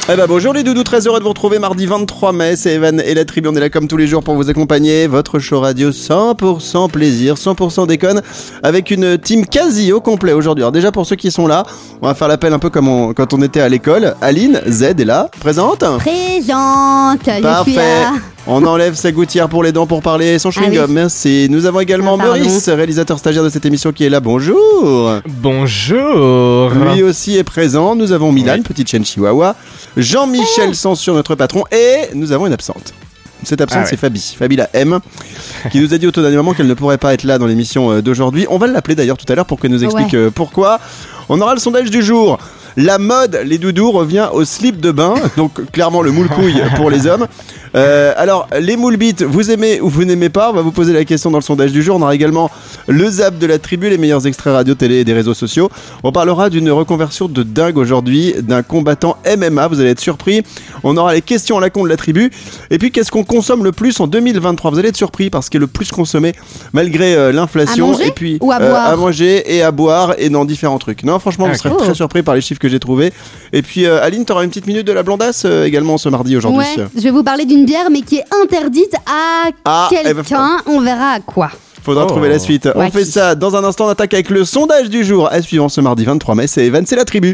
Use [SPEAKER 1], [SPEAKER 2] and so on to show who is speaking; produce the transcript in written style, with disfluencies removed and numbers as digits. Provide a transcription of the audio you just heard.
[SPEAKER 1] Eh ben bonjour les doudous, très heureux de vous retrouver mardi 23 mai, c'est Evan et la tribu, on est là comme tous les jours pour vous accompagner, votre show radio 100% plaisir, 100% déconne, avec une team quasi au complet aujourd'hui. Alors déjà pour ceux qui sont là, on va faire l'appel un peu comme quand on était à l'école. Aline, Z est là, présente.
[SPEAKER 2] Présente.
[SPEAKER 1] Parfait. On enlève sa gouttière pour les dents pour parler son chewing-gum. Merci. Nous avons également Maurice, réalisateur stagiaire de cette émission qui est là. Bonjour.
[SPEAKER 3] Bonjour.
[SPEAKER 1] Lui aussi est présent. Nous avons Milan, petite chienne chihuahua. Jean-Michel Censure, notre patron. Et nous avons une absente. Cette absente, c'est Fabi la M, qui nous a dit au tout dernier moment qu'elle ne pourrait pas être là dans l'émission d'aujourd'hui. On va l'appeler d'ailleurs tout à l'heure pour qu'elle nous explique pourquoi. On aura le sondage du jour. La mode, les doudous, revient au slip de bain. Donc clairement le moule-couille pour les hommes. Alors les moules-bites, vous aimez ou vous n'aimez pas? On va vous poser la question dans le sondage du jour. On aura également le zap de la tribu, les meilleurs extraits radio, télé et des réseaux sociaux. On parlera d'une reconversion de dingue aujourd'hui, d'un combattant MMA, vous allez être surpris. On aura les questions à la con de la tribu. Et puis qu'est-ce qu'on consomme le plus en 2023? Vous allez être surpris parce qu'il est le plus consommé malgré l'inflation.
[SPEAKER 2] À manger
[SPEAKER 1] et puis
[SPEAKER 2] ou à boire?
[SPEAKER 1] À manger et à boire et dans différents trucs. Non, franchement, vous serez très surpris par les chiffres que j'ai trouvés. Et puis Aline, t'auras une petite minute de la blondasse également ce mardi aujourd'hui.
[SPEAKER 2] Ouais, je vais vous parler d'une bière mais qui est interdite à quelqu'un. On verra à quoi.
[SPEAKER 1] Faudra trouver la suite. On fait ça dans un instant. On attaque avec le sondage du jour. À suivre ce mardi 23 mai. C'est Evan, c'est la tribu.